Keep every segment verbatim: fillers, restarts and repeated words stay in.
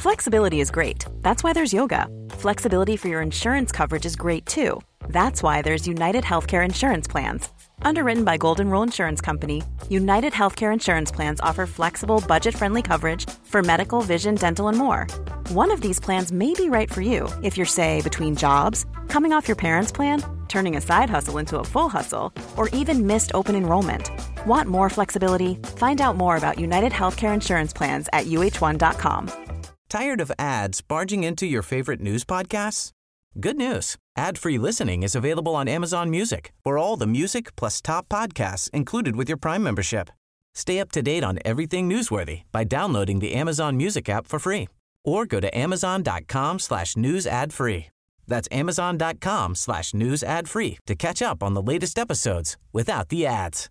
Flexibility is great. That's why there's yoga. Flexibility for your insurance coverage is great too. That's why there's United Healthcare Insurance Plans. Underwritten by Golden Rule Insurance Company, United Healthcare Insurance Plans offer flexible, budget-friendly coverage for medical, vision, dental, and more. One of these plans may be right for you if you're, say, between jobs, coming off your parents' plan, turning a side hustle into a full hustle, or even missed open enrollment. Want more flexibility? Find out more about United Healthcare Insurance Plans at U H one dot com. Tired of ads barging into your favorite news podcasts? Good news. Ad-free listening is available on Amazon Music for all the music plus top podcasts included with your Prime membership. Stay up to date on everything newsworthy by downloading the Amazon Music app for free or go to amazon.com slash news ad free. That's amazon.com slash news ad free to catch up on the latest episodes without the ads.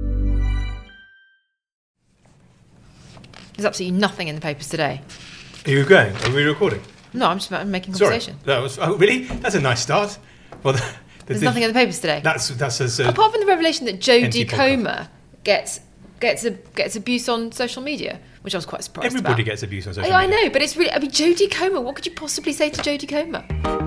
There's absolutely nothing in the papers today. Are you going? Are we recording? No, I'm just making Sorry, conversation. that was oh really? That's a nice start. Well, the, the, there's the, nothing in the papers today. That's that's as uh, apart from the revelation that Jodie podcast. Comer gets gets a, gets abuse on social media, which I was quite surprised Everybody about. gets abuse on social I, media. I know, but it's really. I mean, Jodie Comer. What could you possibly say to Jodie Comer?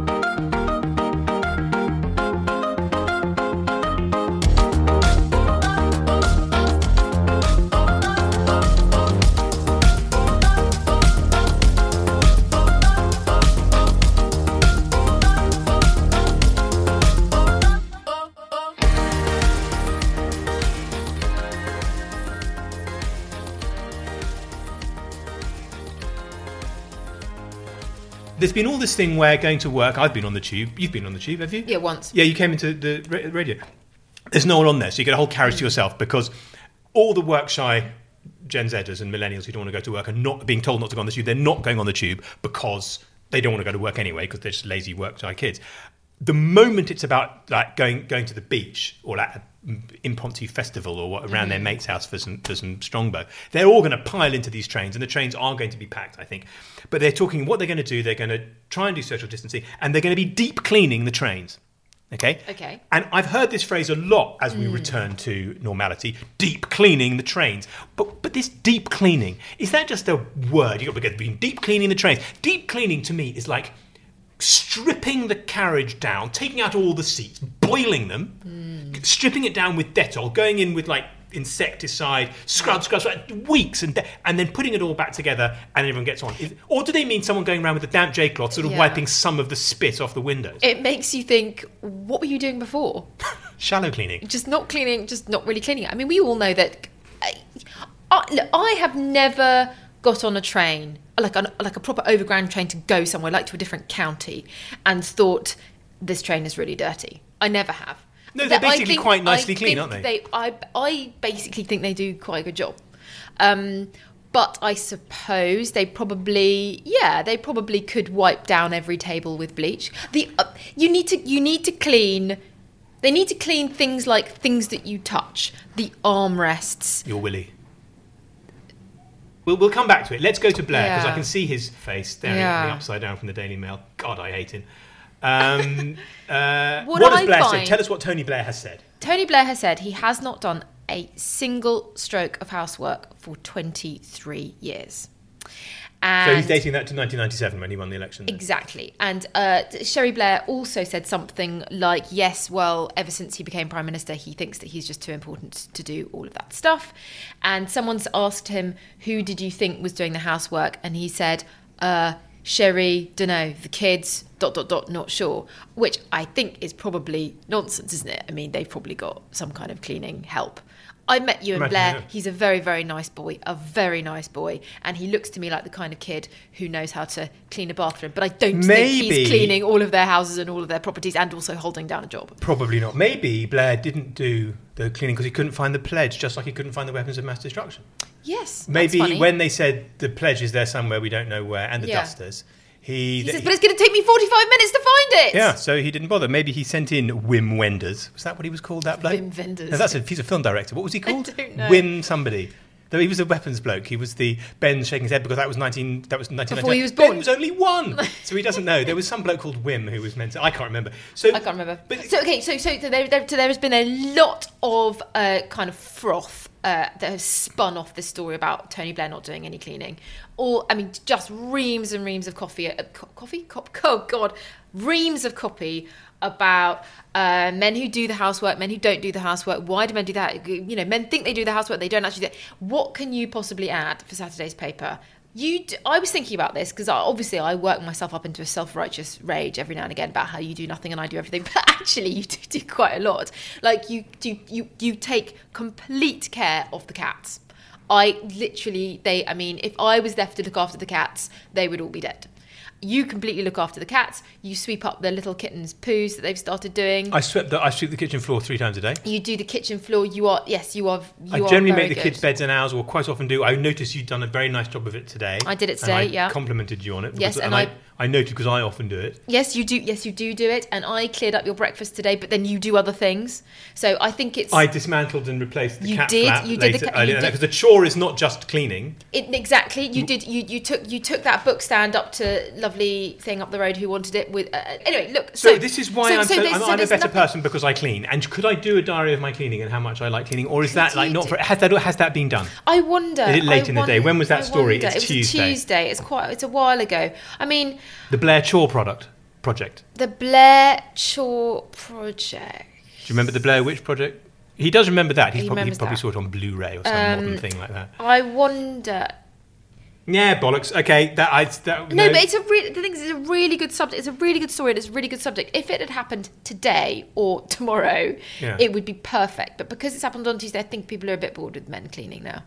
There's been all this thing where going to work, I've been on the tube. You've been on the tube, have you? Yeah, once. Yeah, you came into the radio. There's no one on there, so you get a whole carriage to yourself because all the work-shy Gen Zers and millennials who don't want to go to work are not being told not to go on the tube. They're not going on the tube because they don't want to go to work anyway because they're just lazy work-shy kids. The moment it's about like going going to the beach or like an impromptu festival or what, around mm-hmm. their mate's house for some for some strongbow, they're all going to pile into these trains, and the trains are going to be packed, I think. But they're talking what they're going to do. They're going to try and do social distancing, and they're going to be deep cleaning the trains. Okay. Okay. And I've heard this phrase a lot as we mm. return to normality: deep cleaning the trains. But but this deep cleaning, is that just a word? You've got to be deep cleaning the trains. Deep cleaning to me is like stripping the carriage down, taking out all the seats, boiling them, mm. stripping it down with Dettol, going in with like insecticide, scrub, scrub, scrub, weeks, and de- and then putting it all back together, and everyone gets on. Is, or do they mean someone going around with a damp J-cloth, sort of yeah. wiping some of the spit off the windows? It makes you think, what were you doing before? Shallow cleaning. Just not cleaning, just not really cleaning. I mean, we all know that. I, I, look, I have never got on a train, like a, like a proper overground train to go somewhere, like to a different county, and thought, this train is really dirty. I never have. No, they're basically think, quite nicely I clean, aren't they? they I, I basically think they do quite a good job. Um, but I suppose they probably, yeah, they probably could wipe down every table with bleach. The uh, you need to you need to clean. They need to clean things like things that you touch, the armrests. Your willy. We'll we'll come back to it. Let's go to Blair because yeah. I can see his face staring yeah. at me upside down from the Daily Mail. God, I hate him. Um, uh, what what has I Blair find, said? Tell us what Tony Blair has said. Tony Blair has said he has not done a single stroke of housework for twenty-three years. And so he's dating that to nineteen ninety-seven when he won the election. Then. Exactly. And uh, Sherry Blair also said something like, yes, well, ever since he became Prime Minister, he thinks that he's just too important to do all of that stuff. And someone's asked him, who did you think was doing the housework? And he said, uh, Sherry, dunno, the kids, dot, dot, dot, not sure. Which I think is probably nonsense, isn't it? I mean, they've probably got some kind of cleaning help. I met Ewan Blair. Yeah. He's a very, very nice boy, a very nice boy. And he looks to me like the kind of kid who knows how to clean a bathroom. But I don't Maybe. think he's cleaning all of their houses and all of their properties and also holding down a job. Probably not. Maybe Blair didn't do the cleaning because he couldn't find the pledge, just like he couldn't find the weapons of mass destruction. Yes, Maybe that's funny. when they said the pledge is there somewhere, we don't know where, and the Yeah. dusters, he... He says, but it's going to take me forty-five minutes to find it. Yeah, so he didn't bother. Maybe he sent in Wim Wenders. Was that what he was called, that bloke? Wim Wenders. No, that's a, he's a film director. What was he called? I don't know. Wim somebody. Though he was a weapons bloke. He was the... Ben shaking his head because that was nineteen... That was nineteen Before he was Ben born. was only one. So he doesn't know. There was some bloke called Wim who was meant to... I can't remember. So I can't remember. But, so, okay, so, so there, there, so there has been a lot of uh, kind of froth uh, that have spun off this story about Tony Blair not doing any cleaning. Or, I mean, just reams and reams of coffee, uh, co- coffee? Cop- oh, God. Reams of copy about uh, men who do the housework, men who don't do the housework. Why do men do that? You know, men think they do the housework, they don't actually do it. What can you possibly add for Saturday's paper? You, d- I was thinking about this because obviously I work myself up into a self-righteous rage every now and again about how you do nothing and I do everything, but actually you do, do quite a lot. Like you do, you you take complete care of the cats. I literally, they, I mean, if I was left to look after the cats, they would all be dead. You completely look after the cats. You sweep up the little kittens' poos that they've started doing. I swept the I sweep the kitchen floor three times a day. You do the kitchen floor. You are yes, you are. You I are generally very make the good. kids' beds and ours, or quite often do. I noticed you've done a very nice job of it today. I did it and today. I yeah, complimented you on it. Yes, because, and and I- I I noted because I often do it. Yes, you do. Yes, you do do it. And I cleared up your breakfast today, but then you do other things. So I think it's I dismantled and replaced the You cat did, flap you did the later ca- you earlier did- because the chore is not just cleaning. it, exactly. You did. You you took you took that book stand up to lovely thing up the road who wanted it with. Uh, anyway, look. So, So, this is why so- I'm, so so, there's- I'm, so I'm a there's better nothing- person because I clean. And could I do a diary of my cleaning and how much I like cleaning, or is Could that like you not do- for? Has that has that been done? I wonder. Is it late I in the day? won- When was that I story? wonder. It's it was Tuesday. a Tuesday. It's quite. It's a while ago. I mean, The Blair Chore product project. the Blair Chore Project. Do you remember the Blair Witch Project? He does remember that. He's He probably, he remembers probably that. saw it on Blu-ray or some Um, modern thing like that. I wonder. Yeah, bollocks. Okay, that I. That, No, but it's a re- the thing is, it's a really good subject. It's a really good story. And it's a really good subject. If it had happened today or tomorrow, Yeah. it would be perfect. But because it's happened on Tuesday, I think people are a bit bored with men cleaning now.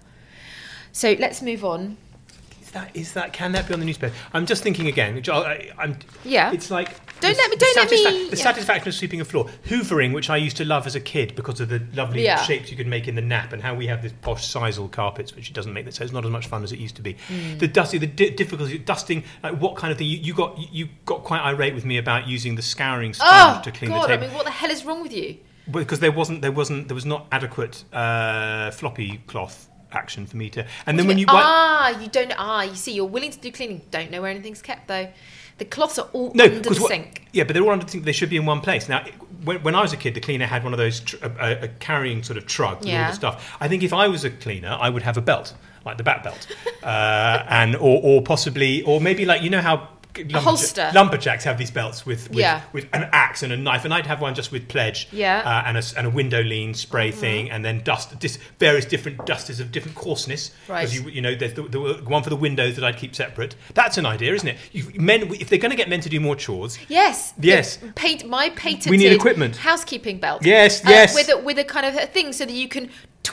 So let's move on. Is that, is that can that be on the newspaper? I'm just thinking again. which I, I, I'm, Yeah. It's like Don't the- let me- the don't let me- satisfa- The yeah. satisfaction of sweeping a floor, hoovering, which I used to love as a kid because of the lovely Yeah. shapes you could make in the nap, and how we have this posh sisal carpets, which it doesn't make that. So it's not as much fun as it used to be. Mm. The dusty, the di- difficulty of dusting. Like what kind of thing? You, you got you got quite irate with me about using the scouring sponge Oh to clean God! the I table. mean, what the hell is wrong with you? Because there wasn't, there wasn't, there was not adequate uh, floppy cloth action for me to. And then when you wipe, ah, you don't. Ah, you see, you're willing to do cleaning. Don't know where anything's kept though. The cloths are all no, under the because what- sink. yeah, but they're all under the sink. They should be in one place. Now, when, when I was a kid, the cleaner had one of those tr- a, a, a carrying sort of trug with all Yeah. the stuff. I think if I was a cleaner, I would have a belt like the bat belt, uh, and or, or possibly, or maybe like you know how. Lumberja- holster. lumberjacks have these belts with with, Yeah. with an axe and a knife, and I'd have one just with pledge, Yeah. uh, and a and a window lean spray Mm-hmm. thing, and then dust, dis, various different dusters of different coarseness. Right. Because you you know there's the, the one for the windows that I'd keep separate. That's an idea, isn't it? You, men, if they're going to get men to do more chores, Yes. Yes. The pat- my patented We need equipment. housekeeping belt. Yes, Uh, yes. With a, with a kind of a thing so that you can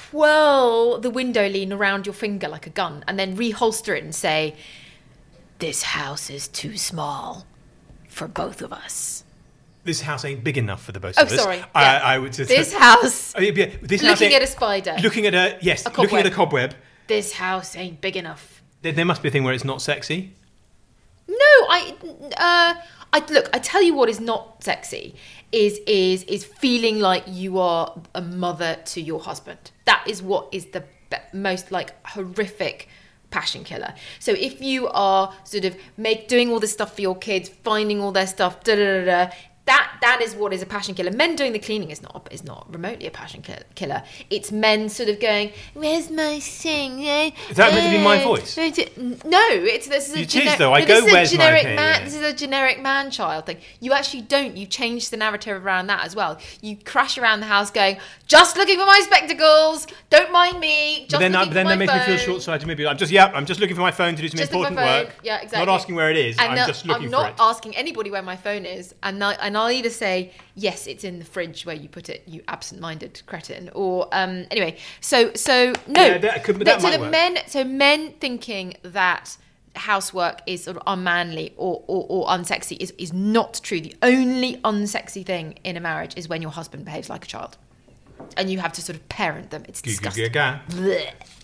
twirl the window lean around your finger like a gun and then reholster it and say, "This house is too small for both of us." this house ain't big enough for the both Oh, of us. sorry. I, Yeah. I would just This house. I mean, yeah, this house Looking ain't- at a spider. Looking at a yes, A looking at a cobweb. cobweb. This house ain't big enough. There, there must be a thing where it's not sexy. No, I, uh, I look. I tell you what is not sexy is is is feeling like you are a mother to your husband. That is what is the be- most like horrific passion killer. So if you are sort of make doing all this stuff for your kids, finding all their stuff, da da da da. That that is what is a passion killer. Men doing the cleaning is not is not remotely a passion ki- killer. It's men sort of going, "Where's my thing?" Is that meant to be my voice? No, it's this is a It is, gener- though. I no, go, this is a "Where's my generic thing?" man. Yeah. This is a generic man-child thing. You actually don't. You change the narrative around that as well. You crash around the house going, "Just looking for my spectacles. Don't mind me. Just But then, looking but then for that my makes me feel phone." short-sighted. Maybe I'm just yeah, I'm just looking for my phone to do some Just look at important my phone. work. Yeah, exactly. Not asking where it is. And I'm no- just looking I'm for not it. asking anybody where my phone is, and I, and I'll either say yes, it's in the fridge where you put it, you absent-minded cretin, or um, anyway. So so no. Yeah, that could- but that so might the work. men, so men thinking that housework is sort of unmanly or, or, or unsexy is, is not true. The only unsexy thing in a marriage is when your husband behaves like a child, and you have to sort of parent them. It's Goo, goo, disgusting. goo, goo.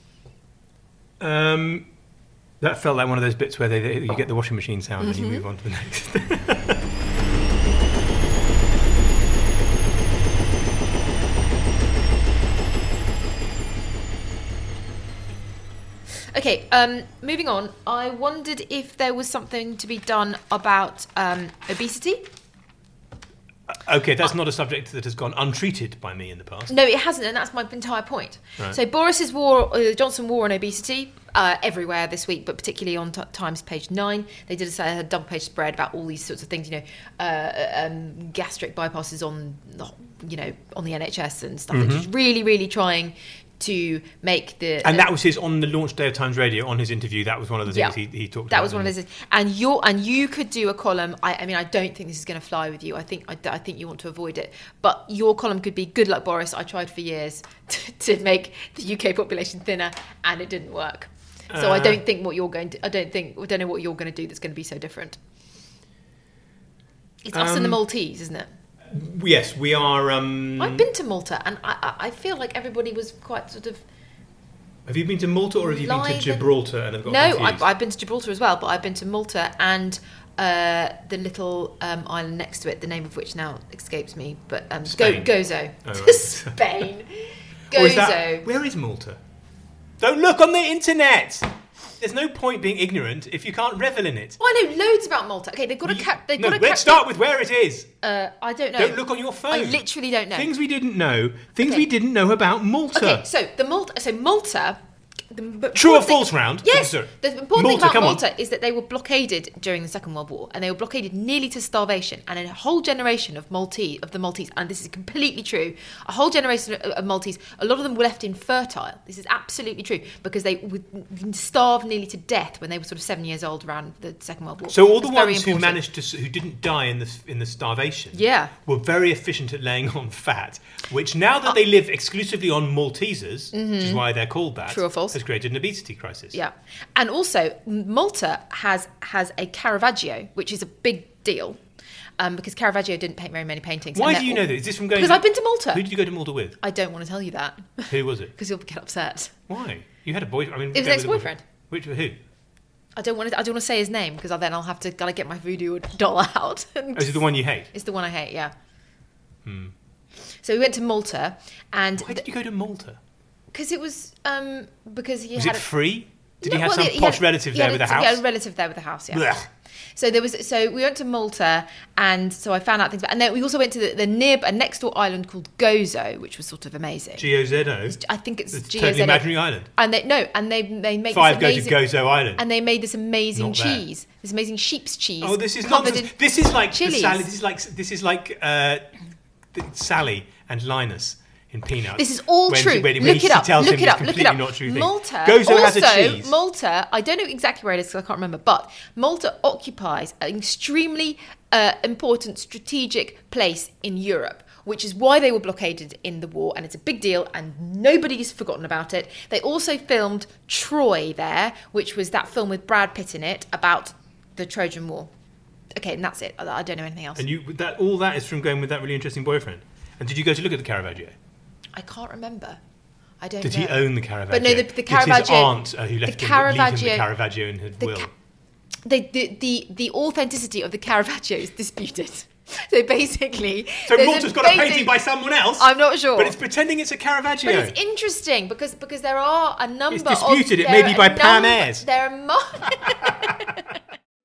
Blech. Um, that felt like one of those bits where they, they, you get the washing machine sound Mm-hmm. and you move on to the next. Okay, um, moving on. I wondered if there was something to be done about um, obesity. Okay, that's not a subject that has gone untreated by me in the past. No, it hasn't, and that's my entire point. Right. So Boris's war, uh, Johnson war on obesity, uh, everywhere this week, but particularly on t- Times page nine. They did a, a double-page spread about all these sorts of things, you know, uh, um, gastric bypasses on, the, you know, on the N H S and stuff. Mm-hmm. Just really, really trying to make the... And uh, that was his, on the launch day of Times Radio, on his interview, that was one of the things yeah, he, he talked that about. That was one of those things. And, you're, and you could do a column, I, I mean, I don't think this is going to fly with you. I think I, I think you want to avoid it. But your column could be, good luck, Boris, I tried for years to, to make the U K population thinner, and it didn't work. So uh, I don't think what you're going to, I don't think, I don't know what you're going to do that's going to be so different. It's um, us and the Maltese, isn't it? Yes, we are... Um, I've been to Malta, and I, I feel like everybody was quite sort of... Have you been to Malta, or have you been to Gibraltar and have got No, confused? I've, I've been to Gibraltar as well, but I've been to Malta and uh, the little um, island next to it, the name of which now escapes me, but um, Go- Gozo. Oh, right. Spain. Gozo. Is that, where is Malta? Don't look on the internet! There's no point being ignorant if you can't revel in it. Oh, I know loads about Malta. Okay, they've got a cap. They've no, got a let's cap- start with where it is. Uh, I don't know. Don't look on your phone. I literally don't know. Things we didn't know. Things okay. we didn't know about Malta. Okay, so the Malta. So Malta. The True or false round? Yes. The important Malta, thing about Malta on. is that they were blockaded during the Second World War, and they were blockaded nearly to starvation. And a whole generation of Maltese, of the Maltese, and this is completely true, a whole generation of Maltese, a lot of them were left infertile. This is absolutely true, because they would starve nearly to death when they were sort of seven years old around the Second World War. So all the ones who managed to, who didn't die in the in the starvation, yeah. were very efficient at laying on fat, which now that uh, they live exclusively on Maltesers, mm-hmm. which is why they're called that, true or false, has created an obesity crisis. Yeah, and also Malta has has a Caravaggio, which is a big deal, um, because Caravaggio didn't paint very many paintings. Why do you all, know that? Is this from going? Because I've been to Malta. Who did you go to Malta with? I don't want to tell you that. Who was it? Because you'll get upset. Why? You had a boy. I mean, it was an ex-boyfriend. Which who? I don't want to. I don't want to say his name because then I'll have to gotta get my voodoo doll out. Oh, is it the one you hate? It's the one I hate. Yeah. Hmm. So we went to Malta, and why did you go to Malta? Because it was um, because he was had it a, free? Did no, he have well, some he posh had, relative there with a house? He had a relative there with a house, yeah. Blech. So there was. So we went to Malta, and so I found out things about. And then we also went to the, the near a next door island called Gozo, which was sort of amazing. G O Z O. I think it's, it's G O Z O. Totally imaginary island. And they no, and they they made five this amazing, go to Gozo Island, and they made this amazing Not cheese, there. this amazing sheep's cheese. Oh, this is not. This is like chilies. Sally. This is like this is like uh, Sally and Linus. In Peanuts. This is all when, true. When, when look he it up. Tells look him it up. It's Look it up. Not true Malta. Gozo also, has a cheese. Malta. I don't know exactly where it is because I can't remember. But Malta occupies an extremely uh, important strategic place in Europe, which is why they were blockaded in the war, and it's a big deal, and nobody's forgotten about it. They also filmed Troy there, which was that film with Brad Pitt in it about the Trojan War. Okay, and that's it. I, I don't know anything else. And you that all that is from going with that really interesting boyfriend. And did you go to look at the Caravaggio? I can't remember. I don't Did know. he own the Caravaggio? But no, the, the Caravaggio... Did his aunt uh, who left the him, Caravaggio, leave him the Caravaggio in her the will? Ca- the, the, the, the authenticity of the Caravaggio is disputed. So basically... So Malta's got a painting by someone else? I'm not sure. But it's pretending it's a Caravaggio. But it's interesting because because there are a number of... It's disputed. It may be by Pam Ayres. There are... Mo-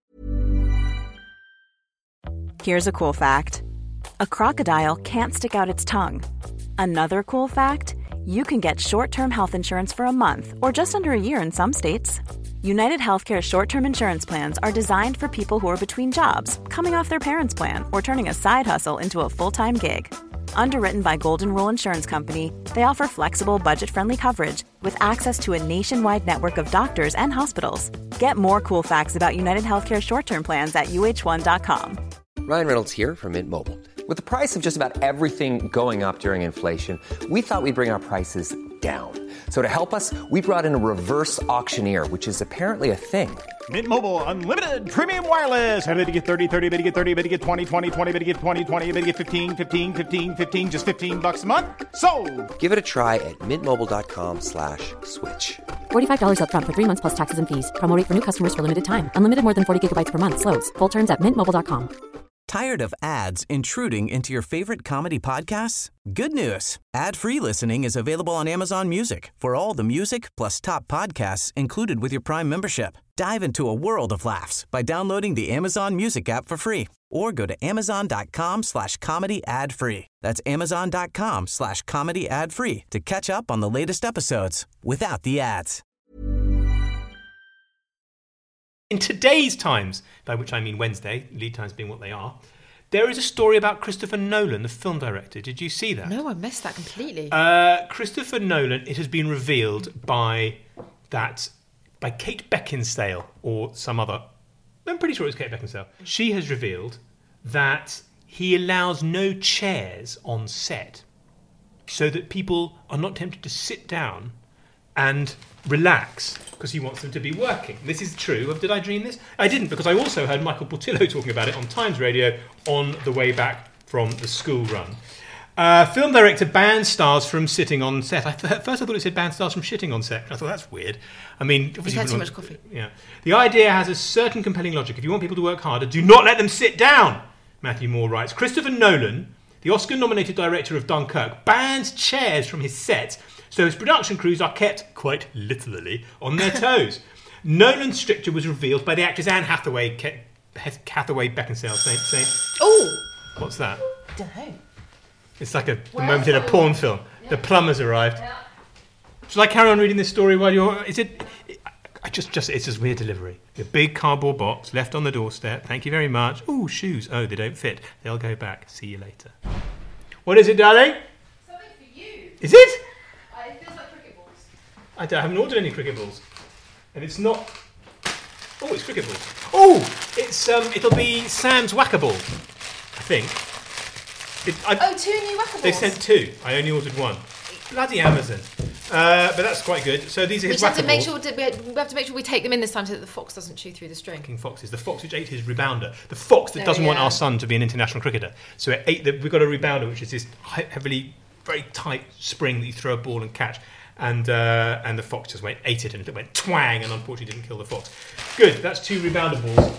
Here's a cool fact. A crocodile can't stick out its tongue. Another cool fact, you can get short-term health insurance for a month or just under a year in some states. United Healthcare short-term insurance plans are designed for people who are between jobs, coming off their parents' plan, or turning a side hustle into a full-time gig. Underwritten by Golden Rule Insurance Company, they offer flexible, budget-friendly coverage with access to a nationwide network of doctors and hospitals. Get more cool facts about United Healthcare short-term plans at U H one dot com. Ryan Reynolds here from Mint Mobile. With the price of just about everything going up during inflation, we thought we'd bring our prices down. So to help us, we brought in a reverse auctioneer, which is apparently a thing. Mint Mobile Unlimited Premium Wireless. How to get thirty, thirty, how to get thirty, how to get twenty, twenty, twenty, how to get twenty, twenty, how to get fifteen, fifteen, fifteen, fifteen, just fifteen bucks a month? Sold! Give it a try at mintmobile.com slash switch. forty-five dollars up front for three months plus taxes and fees. Promo rate for new customers for limited time. Unlimited more than forty gigabytes per month. Slows full terms at mint mobile dot com. Tired of ads intruding into your favorite comedy podcasts? Good news. Ad-free listening is available on Amazon Music for all the music plus top podcasts included with your Prime membership. Dive into a world of laughs by downloading the Amazon Music app for free or go to amazon.com slash comedy ad free. That's amazon.com slash comedy ad free to catch up on the latest episodes without the ads. In today's times, by which I mean Wednesday, lead times being what they are, there is a story about Christopher Nolan, the film director. Did you see that? No, I missed that completely. Uh, Christopher Nolan, it has been revealed by that by Kate Beckinsale or some other. I'm pretty sure it was Kate Beckinsale. She has revealed that he allows no chairs on set so that people are not tempted to sit down and relax because he wants them to be working. This is true. Did I dream this? I didn't, because I also heard Michael Portillo talking about it on Times Radio on the way back from the school run. Uh, film director bans stars from sitting on set. I th- at first I thought it said ban stars from shitting on set. I thought that's weird. I mean, He's had too much coffee. Yeah. The idea has a certain compelling logic. If you want people to work harder, do not let them sit down, Matthew Moore writes. Christopher Nolan, the Oscar-nominated director of Dunkirk, bans chairs from his set so his production crews are kept, quite literally, on their toes. Nolan's stricture was revealed by the actress Anne Hathaway, Ke- Hathaway Beckinsale, saying, saying Oh! What's that? I don't know. It's like a the moment in a porn film. Yeah. The plumber's arrived. Yeah. Shall I carry on reading this story while you're... Is it... I just, just, it's just weird delivery. A big cardboard box left on the doorstep. Thank you very much. Oh, shoes. Oh, they don't fit. They'll go back. See you later. What is it, darling? Something for you. Is it? Uh, it feels like cricket balls. I, don't, I haven't ordered any cricket balls. And it's not... Oh, it's cricket balls. Oh, it's um, it'll be Sam's Whack-A-Ball, I think. It, I, oh, two new Whack-A-Balls. They sent two. I only ordered one. Bloody Amazon. Uh, but that's quite good. So these are his we have to make Whack-A-Balls. sure to, we have to make sure we take them in this time so that the fox doesn't chew through the string. Fucking foxes. The fox which ate his rebounder. The fox that There doesn't we want are. our son to be an international cricketer. So it ate the, we've got a rebounder, which is this he- heavily, very tight spring that you throw a ball and catch. And uh, and the fox just went, ate it, and it went twang, and unfortunately didn't kill the fox. Good. That's two rebounder balls.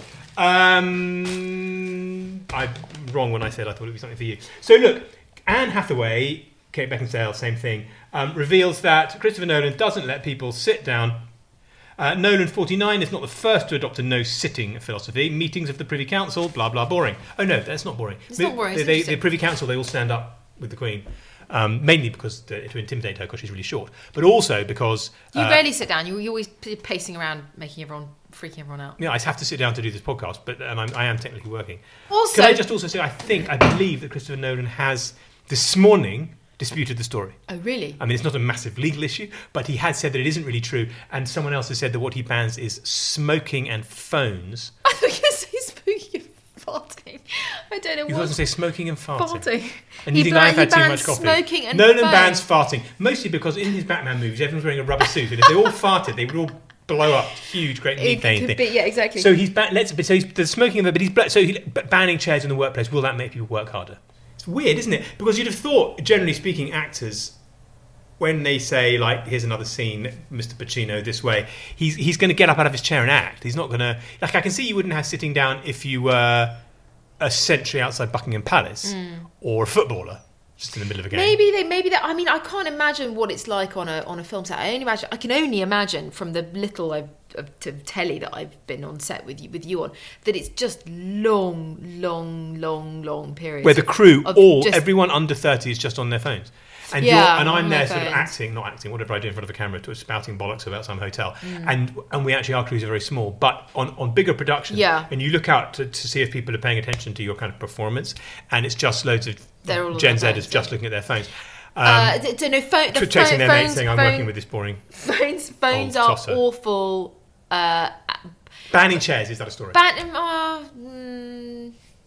Um, I'm wrong when I said I thought it would be something for you. So look, Anne Hathaway, Kate Beckinsale, same thing, um, reveals that Christopher Nolan doesn't let people sit down. Uh, Nolan forty-nine is not the first to adopt a no-sitting philosophy. Meetings of the Privy Council, blah, blah, boring. Oh, no, that's not boring. It's the, not boring, They, it's they, interesting. the Privy Council, they all stand up with the Queen, um, mainly because to, to intimidate her because she's really short, but also because... You uh, rarely sit down. You, you're always p- pacing around, making everyone, freaking everyone out. Yeah, I have to sit down to do this podcast, but and I'm, I am technically working. Also- Can I just also say, I think, I believe that Christopher Nolan has, this morning, disputed the story. Oh, really? I mean, it's not a massive legal issue, but he has said that it isn't really true, and someone else has said that what he bans is smoking and phones. I thought you were saying spooky and farting. I don't know You what. was going to say smoking and farting. Farting. And He you think ban- I've had he too bans much coffee. smoking and Nolan phone. bans farting, mostly because in his Batman movies, everyone's wearing a rubber suit, and if they all farted, they would all blow up huge, great It methane could thing. be- yeah, exactly. So he's ba- let's so he's the smoking of it, but he's but so he, but banning chairs in the workplace. Will that make people work harder? It's weird, isn't it? Because you'd have thought, generally speaking, actors, when they say like, "Here's another scene, Mister Pacino, this way," he's he's going to get up out of his chair and act. He's not going to like. I can see you wouldn't have sitting down if you were a sentry outside Buckingham Palace or a footballer just in the middle of a game. Maybe they, maybe that. I mean, I can't imagine what it's like on a on a film set. I only imagine. I can only imagine from the little I've, of to telly that I've been on set with you with you on that it's just long, long, long, long periods where the crew, of all just- everyone under thirty is just on their phones. And, Yeah, you're, and I'm on there their sort of phones. acting, not acting, whatever I do in front of a camera, to spouting bollocks about some hotel. Mm. And and we actually, our crews are very small. But on, on bigger productions, Yeah. and you look out to, to see if people are paying attention to your kind of performance, and it's just loads of They're all on Gen their Zers phones, just yeah. looking at their phones. Um, Uh, d- d- no, phone, the tw- texting phone, their phones, mates saying, I'm phone- working with this boring phones. Phones old are tosser. awful. Uh, Banning chairs, is that a story? ban- uh, mm,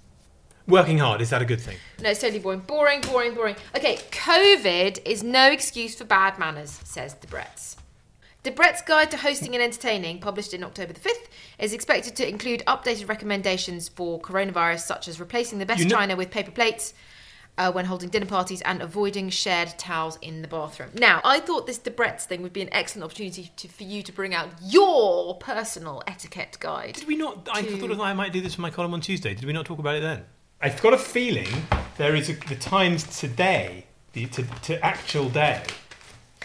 Working hard, is that a good thing? No, it's totally boring. Boring, boring, boring. Okay, COVID is no excuse for bad manners, says Debrett's. Debrett's Guide to Hosting and Entertaining, published in October the fifth, is expected to include updated recommendations for coronavirus, such as replacing the best You know- china with paper plates uh, when holding dinner parties and avoiding shared towels in the bathroom. Now, I thought this Debrett's thing would be an excellent opportunity to, for you to bring out your personal etiquette guide. Did we not? I to- thought I might do this for my column on Tuesday. Did we not talk about it then? I've got a feeling there is a, the Times today, the to, to actual day,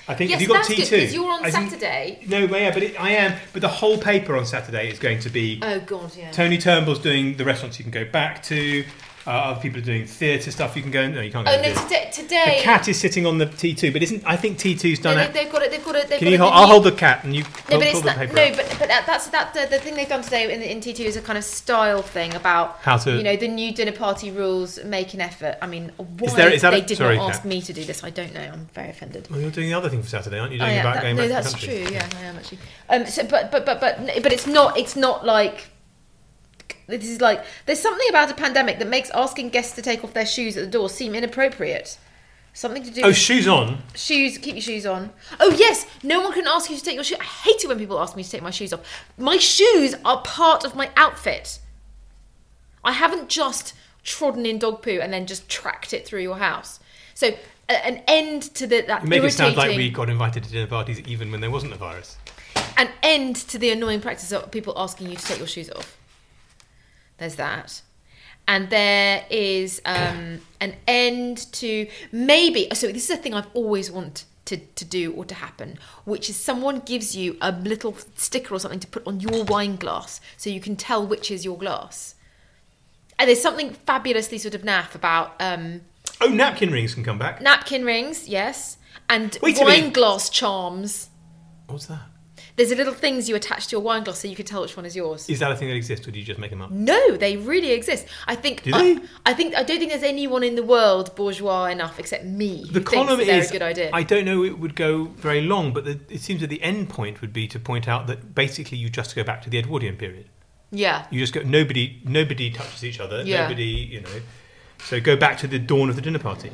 I think yes, if you've got that's T good, two, 'cause you're on I think- Saturday. No, well, yeah, but it, I am. But the whole paper on Saturday is going to be. Oh God, yeah. Tony Turnbull's doing the restaurants you can go back to. Uh, other people are doing theatre stuff. You can go. No, you can't go. Oh to no, theatre. today, today. The cat is sitting on the T two, but isn't? I think T two's done No, it. they, they've got it. They've got it. They've Can got you? it, Hold, the I'll new- hold the cat, and you No, hold, but it's hold the not, paper. no, up. but but that, that's that the, the thing they've done today in, in T two is a kind of style thing about How to- you know the new dinner party rules. Make an effort. I mean, why Is there- is that they a- did sorry, not ask Kat. me to do this? I don't know. I'm very offended. Well, you're doing the other thing for Saturday, aren't you? Oh, Doing yeah, about that, going no, back that's to the country. true. Yeah, I am actually. Um, so, but but but but but it's not. It's not like. This is like there's something about a pandemic that makes asking guests to take off their shoes at the door seem inappropriate. Something to do Oh, with shoes on. shoes. Keep your shoes on. Oh yes, no one can ask you to take your shoes. I hate it when people ask me to take my shoes off. My shoes are part of my outfit. I haven't just trodden in dog poo and then just tracked it through your house. So a- an end to the, that You make it sound like irritating- we got invited to dinner parties even when there wasn't a virus. an end to the annoying practice of people asking you to take your shoes off. There's that. And there is um, an end to maybe... So this is a thing I've always wanted to, to do or to happen, which is someone gives you a little sticker or something to put on your wine glass so you can tell which is your glass. And there's something fabulously sort of naff about... Um, Oh, napkin rings can come back. napkin rings, yes. And Wait a wine minute. glass charms. What's that? There's a little things you attach to your wine glass so you can tell which one is yours. Is that a thing that exists, or do you just make them up? No, they really exist. I think. Do they? I, I think. I don't think there's anyone in the world bourgeois enough, except me, who The thinks column that they're is. a good idea. I don't know. It would go very long, but the, it seems that the end point would be to point out that basically you just go back to the Edwardian period. yeah. You just go. Nobody. Nobody touches each other. Yeah. Nobody. You know. So go back to the dawn of the dinner party.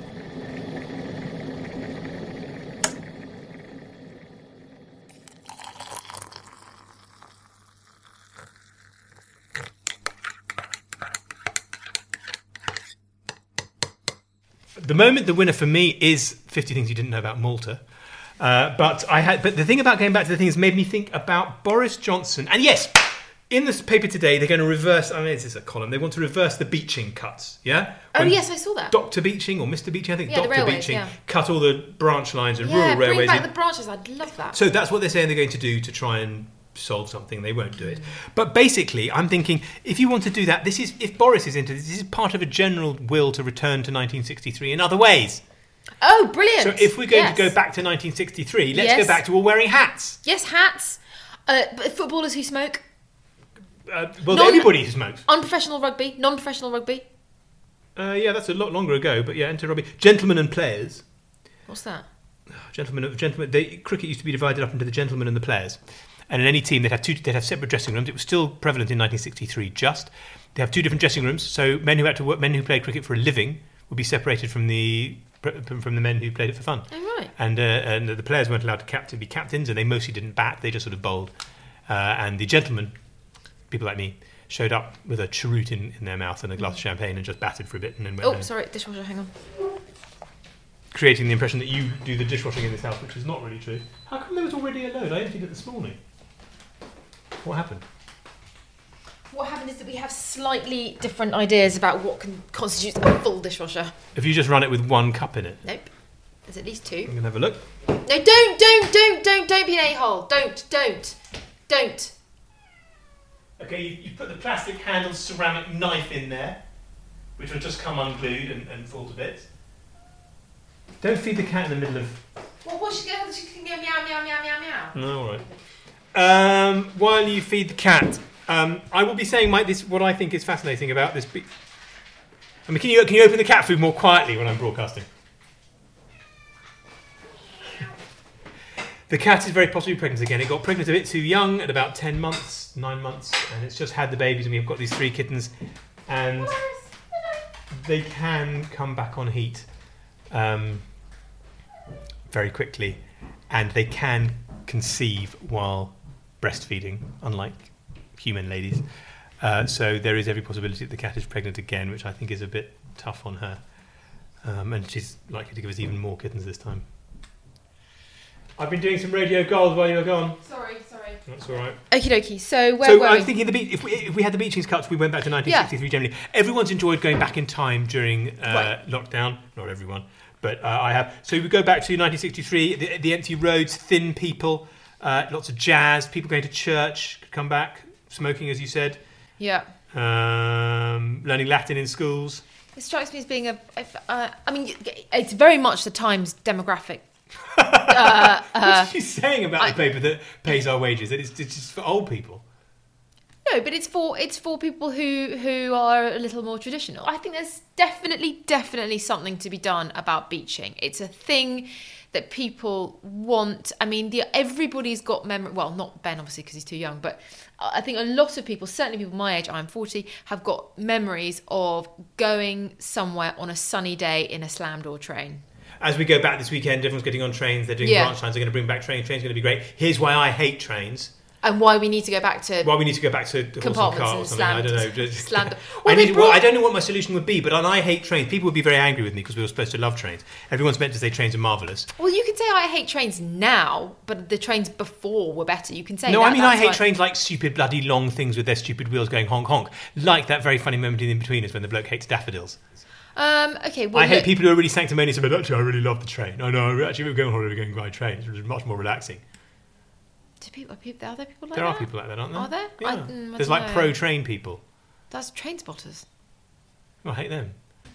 The moment the winner for me is fifty Things You Didn't Know About Malta. Uh, but I had, but the thing about going back to the things made me think about Boris Johnson. And yes, in this paper today, they're going to reverse. I mean, this is a column. They want to reverse the Beeching cuts. Yeah. Oh, When yes, I saw that. Doctor Beeching or Mister Beeching, I think Yeah, the Doctor railways, Beeching yeah. cut all the branch lines and Yeah, rural bring railways. back in. the branches. I'd love that. So that's what they're saying they're going to do to try and solve something. They won't do it. But basically, I'm thinking if you want to do that, this is if Boris is into this, this is part of a general will to return to nineteen sixty-three in other ways. oh, brilliant! So if we're going Yes. to go back to nineteen sixty-three, let's Yes. go back to all wearing hats. yes, hats. Uh, but footballers who smoke. Uh, well, Non- everybody smokes. Unprofessional rugby. Non-professional rugby. Uh, yeah, that's a lot longer ago. But yeah, enter rugby. Gentlemen and players. What's that? Gentlemen, gentlemen. They, cricket used to be divided up into the gentlemen and the players. And in any team, they'd have two. They'd have separate dressing rooms. It was still prevalent in nineteen sixty-three. Just they have two different dressing rooms. So men who had to work, men who played cricket for a living, would be separated from the from the men who played it for fun. Oh, right. And uh, and the players weren't allowed to cap- to be captains, and they mostly didn't bat. They just sort of bowled. Uh, and the gentlemen, people like me, showed up with a cheroot in, in their mouth and a glass of champagne and just batted for a bit and then went Oh, home. sorry, dishwasher. Hang on. Creating the impression that you do the dishwashing in this house, which is not really true. How come there was already a load? I emptied it this morning. What happened? What happened is that we have slightly different ideas about what can constitutes a full dishwasher. If you just run it with one cup in it, Nope. There's at least I'm two. going to have a look. No, don't, don't, don't, don't, don't be an a-hole. Don't, don't, don't. Okay, you, you put the plastic handled ceramic knife in there, which will just come unglued and, and fall to bits. Don't feed the cat in the middle of... Well, what's she going to She can go meow, meow, meow, meow, meow. No, all right. Um, while you feed the cat, um, I will be saying my, this what I think is fascinating about this. Be- I mean, can you can you open the cat food more quietly when I'm broadcasting? The cat is very possibly pregnant again. It got pregnant a bit too young at about ten months, nine months, and it's just had the babies, and we've got these three kittens, and they can come back on heat um, very quickly, and they can conceive while breastfeeding, unlike human ladies. Uh, so there is every possibility that the cat is pregnant again, which I think is a bit tough on her, um, and she's likely to give us even more kittens this time. I've been doing some radio gold while you were gone. Sorry, sorry. That's all right. Okie dokie. So where So were I we? was thinking the beach, if we if we had the Beechings cuts, we went back to nineteen sixty-three. Generally, everyone's enjoyed going back in time during uh, Right. lockdown. Not everyone, But uh, I have. So we go back to nineteen sixty-three, the, the empty roads, thin people, uh, lots of jazz, people going to church, come back, smoking, as you said. Yeah. Um, learning Latin in schools. It strikes me as being a. Uh, I mean, it's very much the Times demographic. uh, uh, What's she saying about I, the paper that pays our wages? That it's, it's just for old people. No, but it's for it's for people who who are a little more traditional. I think there's definitely definitely something to be done about beaching. It's a thing that people want. I mean, the, everybody's got memory. Well, not Ben obviously because he's too young, but I think a lot of people, certainly people my age, I'm forty, have got memories of going somewhere on a sunny day in a slam door train. As we go back this weekend, everyone's getting on trains. They're doing yeah. branch lines. They're going to bring back trains. Trains are going to be great. Here's why I hate trains. And why we need to go back to why we need to go back to compartments and slammed, I don't know. Just, slammed. Well, I, need, brought... well, I don't know what my solution would be, but on I hate trains, people would be very angry with me because we were supposed to love trains. Everyone's meant to say trains are marvellous. Well, you can say I hate trains now, but the trains before were better. You can say no. that, I mean, I hate fine. trains like stupid bloody long things with their stupid wheels going honk honk, like that very funny moment in between us when the bloke hates daffodils. Um, okay. Well, I hate look, people who are really sanctimonious about. Actually, I really love the train. I know. Actually, we were going on holiday, we were going by train. It was much more relaxing. Do people, are, people, are there people like there that? There are people like that, aren't there? Are there? Yeah. I, mm, I There's like know. pro-train people. That's train spotters. Oh, I hate them.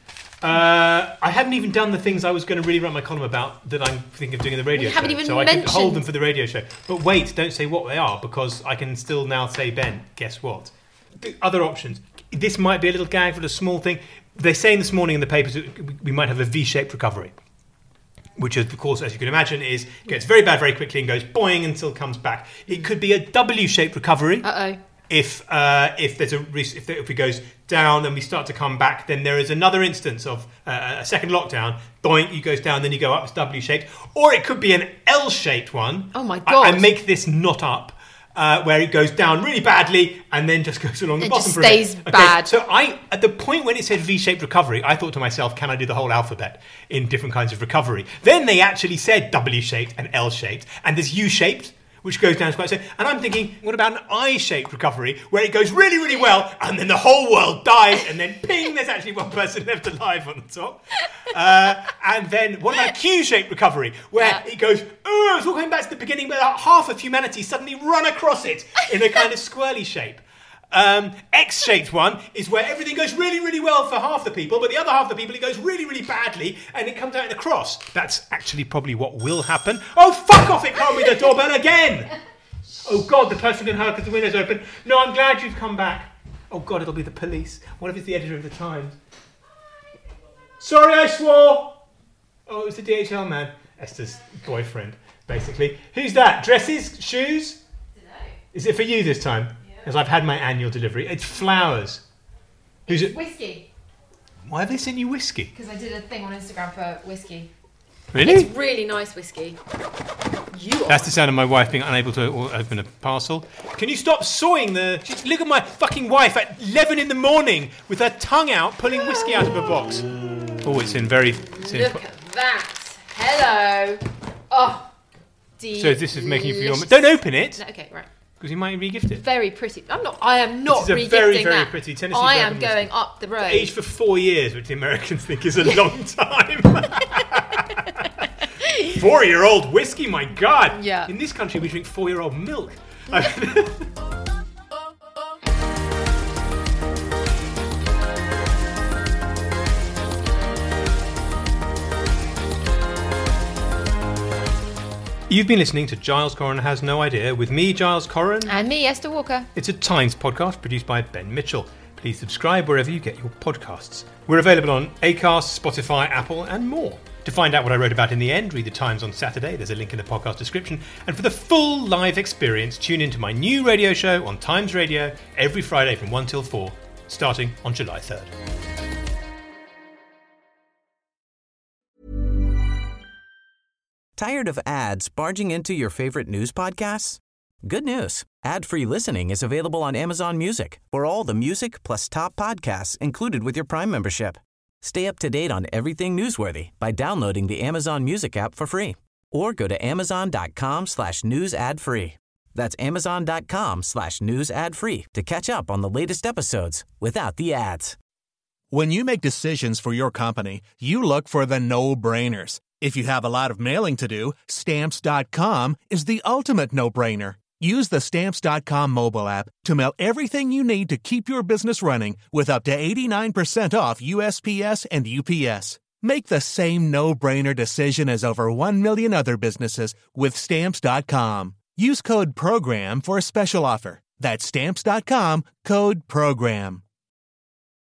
Uh, I haven't even done the things I was going to really write my column about that I'm thinking of doing in the radio you show. haven't even so mentioned... I can hold them for the radio show. But wait, don't say what they are because I can still now say, Ben, guess what? The other options. This might be a little gag for a small thing. They're saying this morning in the papers that we might have a V-shaped recovery. Which, of course, as you can imagine, is gets very bad very quickly and goes boing until it comes back. It could be a W-shaped recovery. Uh-oh. If uh, if there's a if, if it goes down and we start to come back, then there is another instance of uh, a second lockdown. Boing, it goes down, then you go up. It's W-shaped, or it could be an L-shaped one. Oh my god! I, I make this not up. Uh, where it goes down really badly and then just goes along the it bottom. Just for stays a bit. Okay, bad. So I, at the point when it said V-shaped recovery, I thought to myself, can I do the whole alphabet in different kinds of recovery? Then they actually said W-shaped and L-shaped, and there's U-shaped, which goes down quite so. And I'm thinking, what about an I-shaped recovery, where it goes really, really well, and then the whole world dies, and then ping, there's actually one person left alive on the top. Uh, and then what about a Q-shaped recovery, where yeah. it goes, oh, it's all going back to the beginning, but half of humanity suddenly run across it in a kind of squirrely shape. Um, X-shaped one is where everything goes really, really well for half the people, but the other half of the people, it goes really, really badly, and it comes out in a cross. That's actually probably what will happen. Oh, fuck off, it can't be the doorbell again! Oh, God, the person can hurt because the window's open. No, I'm glad you've come back. Oh, God, it'll be the police. What if it's the editor of the Times? Sorry, I swore! Oh, it was the D H L man. Esther's boyfriend, basically. Who's that? Dresses? Shoes? Dunno. Is it for you this time? As I've had my annual delivery. It's flowers. Who's it? Whiskey. Why have they sent you whiskey? Because I did a thing on Instagram for whiskey. Really? It's really nice whiskey. You are. That's the sound of my wife being unable to open a parcel. Can you stop sawing the... Just look at my fucking wife at eleven in the morning with her tongue out pulling whiskey out of a box. Oh, it's in very... It's in look at that. Hello. Oh. Delicious. So this is making you feel... Don't open it. No, okay, right. Because you might re-gift it. Very pretty. I'm not. I am not re-gifting that. This is a very, very that. pretty Tennessee I am bourbon going whiskey. up the road. Aged for four years, which the Americans think is a long time. Four-year-old whiskey, my God. Yeah. In this country, we drink four-year-old milk. You've been listening to Giles Coren Has No Idea with me, Giles Coren. And me, Esther Walker. It's a Times podcast produced by Ben Mitchell. Please subscribe wherever you get your podcasts. We're available on Acast, Spotify, Apple, and more. To find out what I wrote about in the end, read the Times on Saturday. There's a link in the podcast description. And for the full live experience, tune into my new radio show on Times Radio every Friday from one till four, starting on July third. Tired of ads barging into your favorite news podcasts? Good news. Ad-free listening is available on Amazon Music for all the music plus top podcasts included with your Prime membership. Stay up to date on everything newsworthy by downloading the Amazon Music app for free or go to amazon.com slash news ad free. That's amazon.com slash news ad free to catch up on the latest episodes without the ads. When you make decisions for your company, you look for the no-brainers. If you have a lot of mailing to do, Stamps dot com is the ultimate no-brainer. Use the Stamps dot com mobile app to mail everything you need to keep your business running with up to eighty-nine percent off U S P S and U P S. Make the same no-brainer decision as over one million other businesses with Stamps dot com. Use code PROGRAM for a special offer. That's Stamps dot com, code PROGRAM.